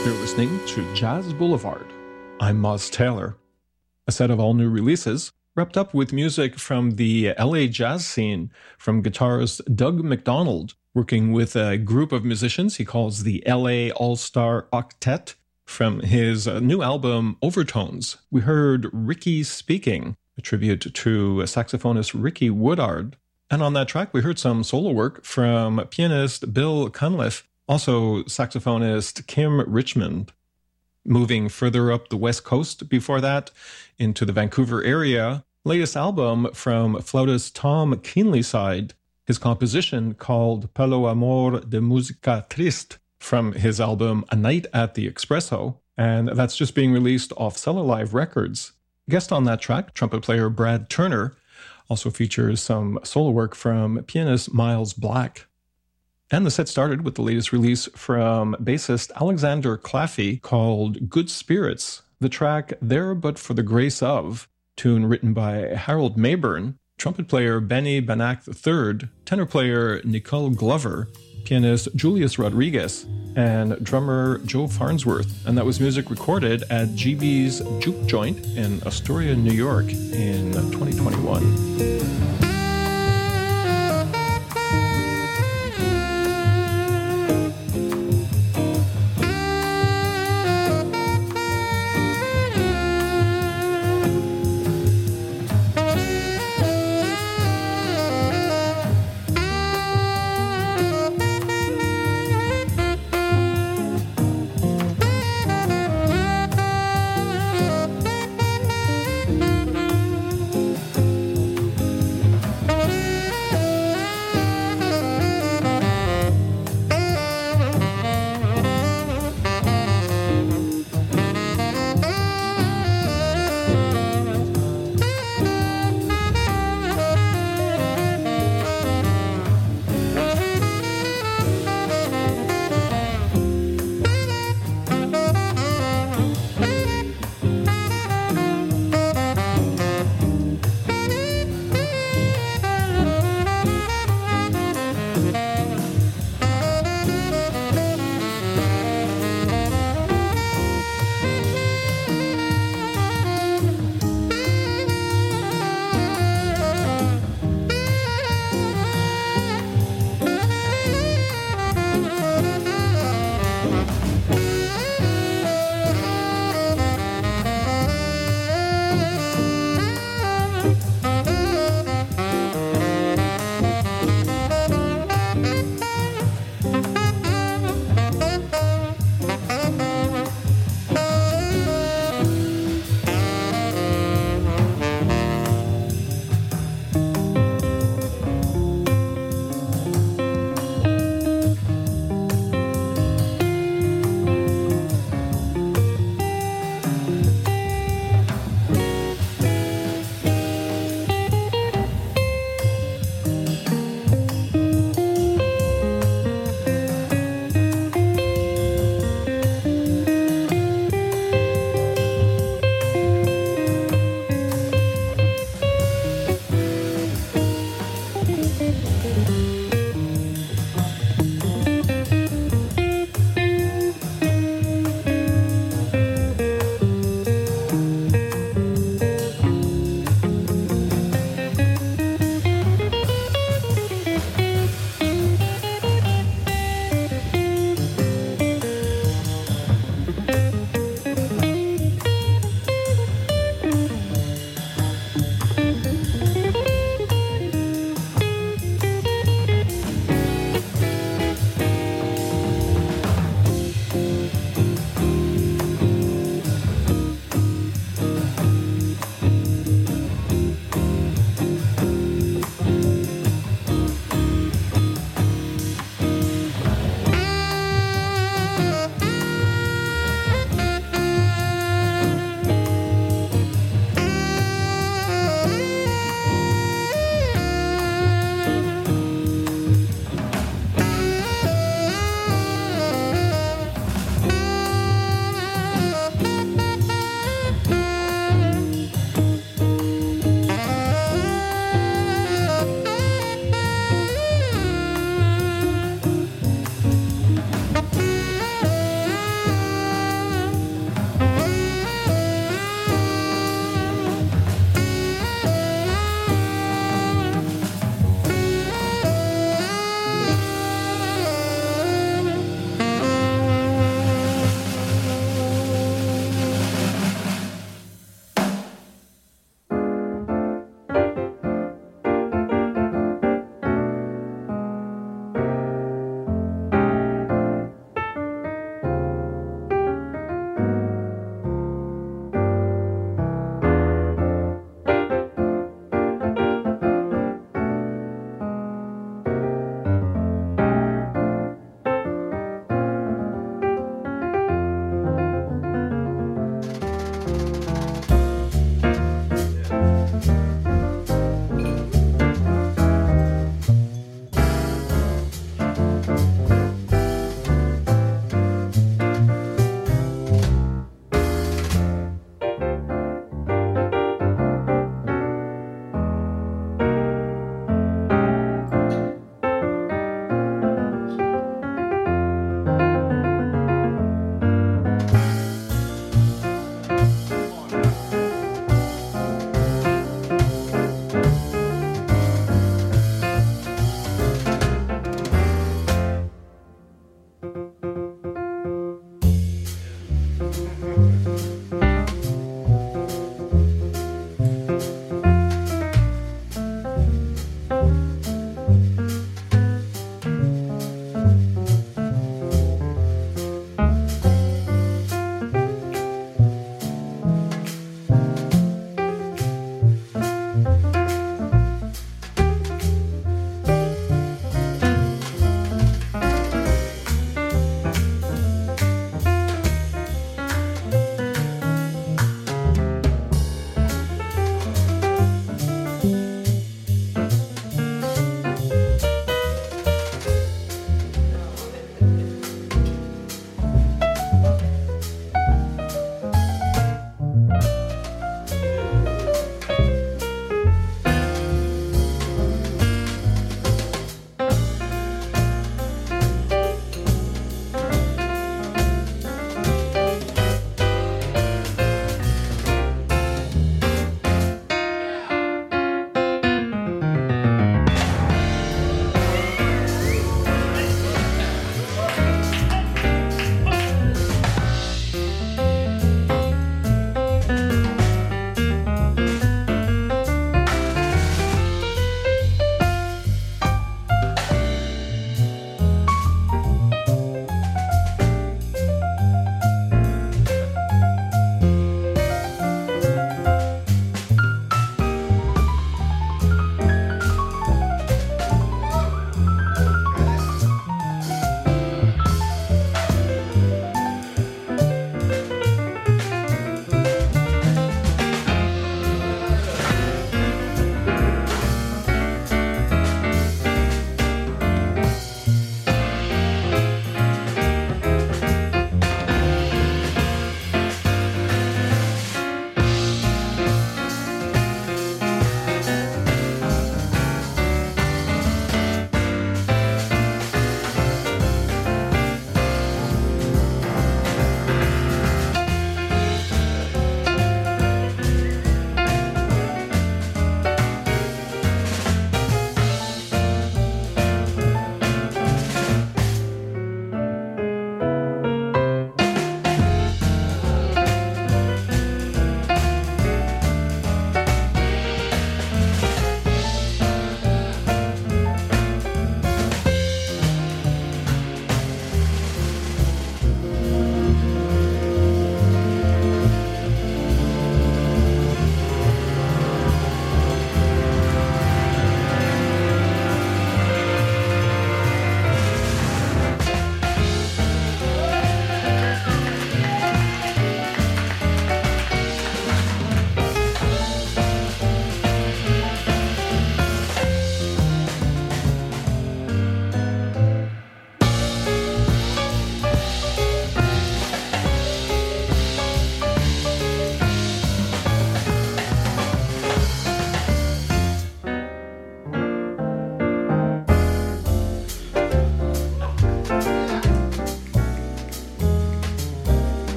You're listening to Jazz Boulevard. I'm Moz Taylor. A set of all new releases, wrapped up with music from the LA jazz scene from guitarist Doug McDonald, working with a group of musicians he calls the LA All-Star Octet. From his new album Overtones, we heard Ricky Speaking, a tribute to saxophonist Ricky Woodard. And on that track, we heard some solo work from pianist Bill Cunliffe, also saxophonist Kim Richmond. Moving further up the West Coast before that, into the Vancouver area, latest album from flautist Tom Keenlyside, his composition called Pelo Amor de Música Triste, from his album A Night at the Expresso, and that's just being released off Cellar Live Records. Guest on that track, trumpet player Brad Turner, also features some solo work from pianist Miles Black. And the set started with the latest release from bassist Alexander Claffey called Good Spirits, the track There But For the Grace Of, tune written by Harold Mayburn, trumpet player Benny Banach III, tenor player Nicole Glover, pianist Julius Rodriguez, and drummer Joe Farnsworth. And that was music recorded at GB's Juke Joint in Astoria, New York in 2021.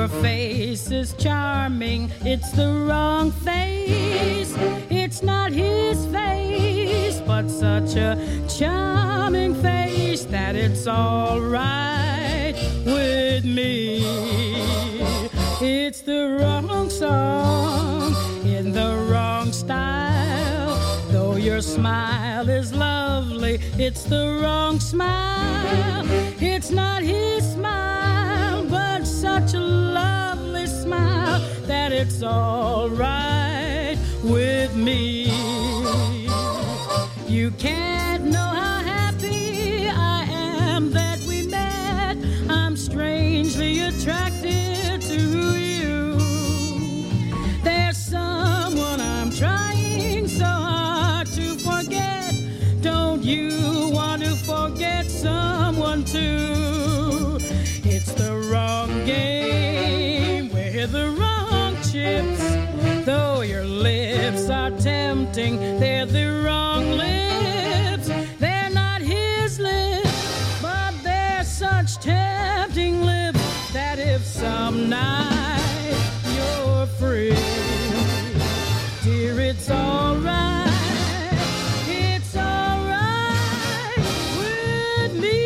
Your face is charming, it's the wrong face. It's not his face, but such a charming face that it's all right with me. It's the wrong song in the wrong style. Though your smile is lovely, it's the wrong smile. It's not his smile, but such a lovely smile that it's all right with me. You can't know how happy I am that we met. I'm strangely attracted to you. There's someone I'm trying so hard to forget. Don't you want to forget someone too? It's the wrong game with the wrong chips. Though your lips are tempting, they're the wrong lips. They're not his lips, but they're such tempting lips that if some night you're free, dear, it's all right. It's all right with me.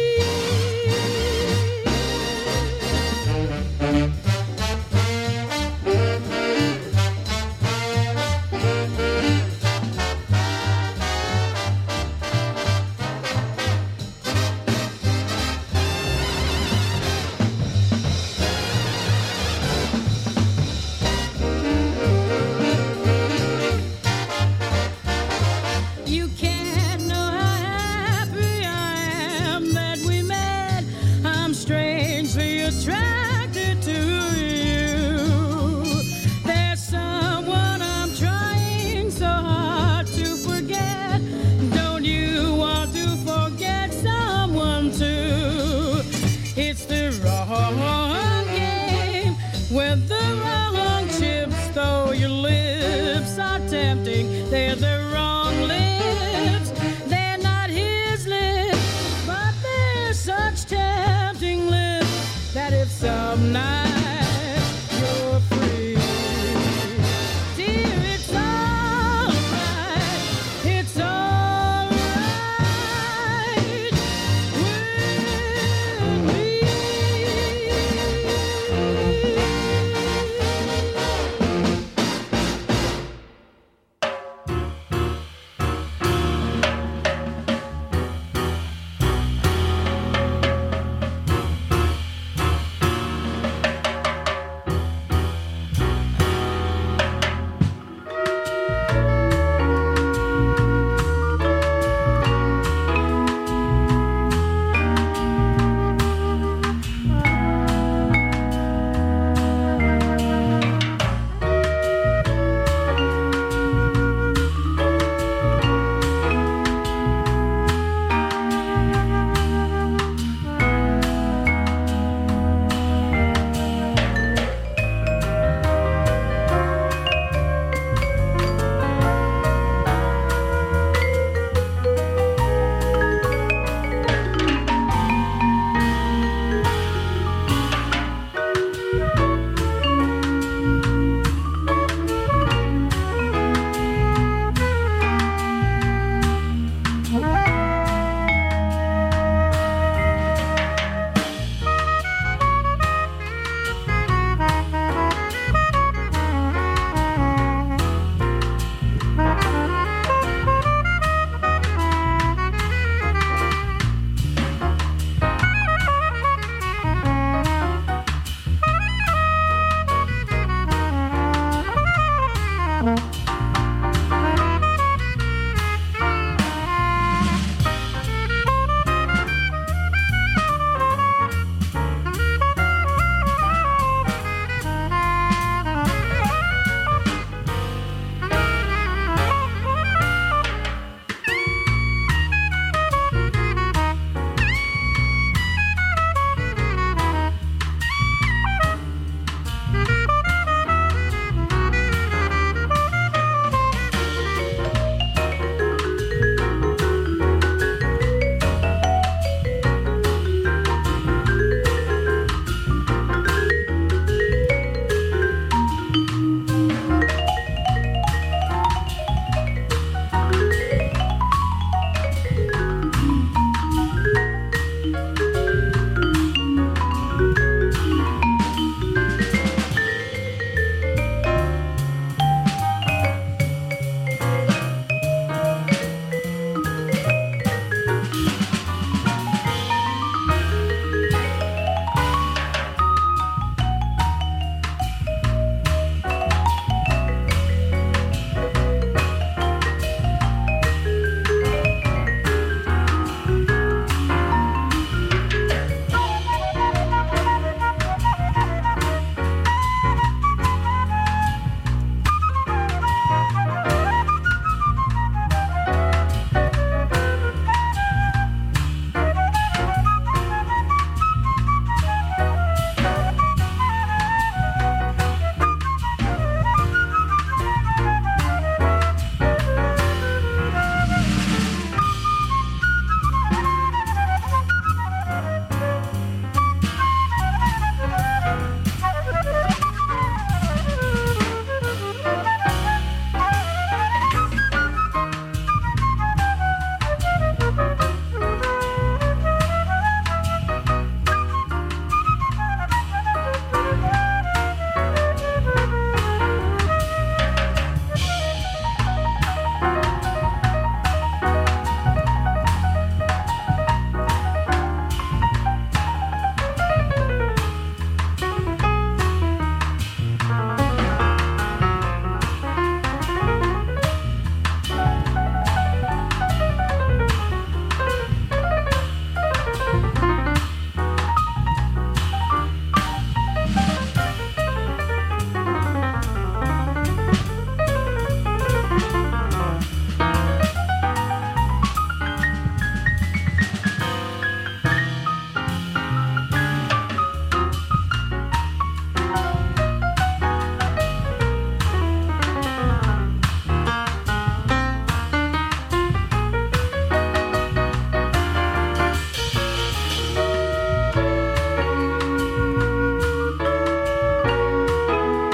You can't know how happy I am that we met. I'm strangely attracted to you. There's someone I'm trying so hard to forget. Don't you want to forget someone too? It's the wrong game with the wrong chips. Though your lips are tempting, they're the wrong lips. They're not his lips, but they're such tempting lips that if some night you're free, dear, it's all right. It's all right with me.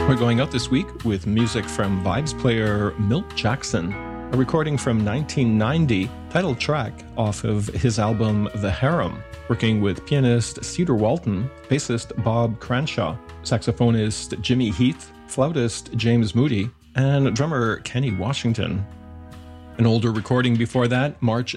We're going out this week with music from Vibes player Milt Jackson, a recording from 1990, title track off of his album The Harem, working with pianist Cedar Walton, bassist Bob Cranshaw, saxophonist Jimmy Heath, flautist James Moody, and drummer Kenny Washington. An older recording before that, March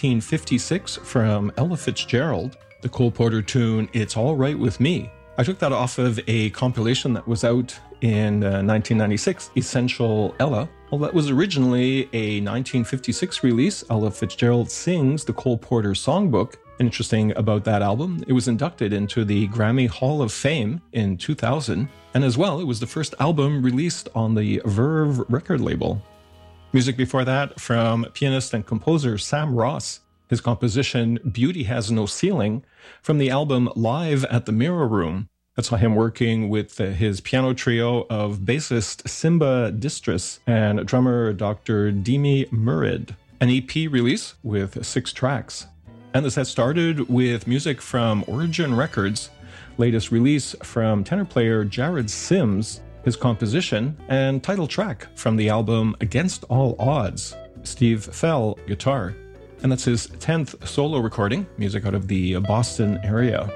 1956, from Ella Fitzgerald, the Cole Porter tune It's All Right With Me. I took that off of a compilation that was out in 1996, Essential Ella. Well, that was originally a 1956 release. Ella Fitzgerald sings the Cole Porter songbook. Interesting about that album, it was inducted into the Grammy Hall of Fame in 2000, and as well, it was the first album released on the Verve record label. Music before that from pianist and composer Sam Ross, his composition Beauty Has No Ceiling, from the album Live at the Mirror Room. That saw him working with his piano trio of bassist Simba Distris and drummer Dr. Demi Murid. An EP release with 6 tracks. And the set started with music from Origin Records, latest release from tenor player Jared Sims, his composition and title track from the album Against All Odds, Steve Fell, guitar. And that's his 10th solo recording, music out of the Boston area.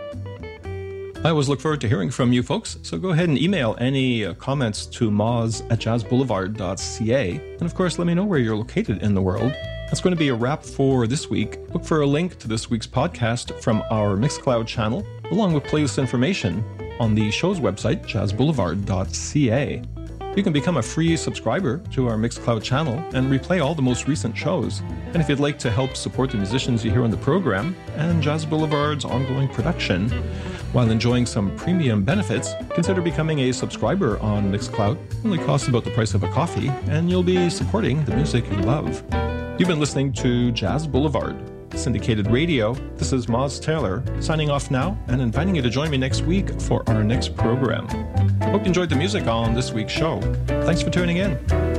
I always look forward to hearing from you folks, so go ahead and email any comments to moz@jazzboulevard.ca, and of course let me know where you're located in the world. That's going to be a wrap for this week. Look for a link to this week's podcast from our Mixcloud channel, along with playlist information on the show's website, jazzboulevard.ca. You can become a free subscriber to our Mixcloud channel and replay all the most recent shows. And if you'd like to help support the musicians you hear on the program and Jazz Boulevard's ongoing production, while enjoying some premium benefits, consider becoming a subscriber on Mixcloud. It only costs about the price of a coffee, and you'll be supporting the music you love. You've been listening to Jazz Boulevard, syndicated radio. This is Moz Taylor, signing off now and inviting you to join me next week for our next program. Hope you enjoyed the music on this week's show. Thanks for tuning in.